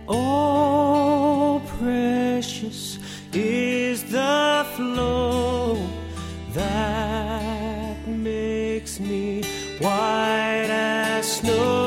Oh, precious is the flow that makes me white as snow.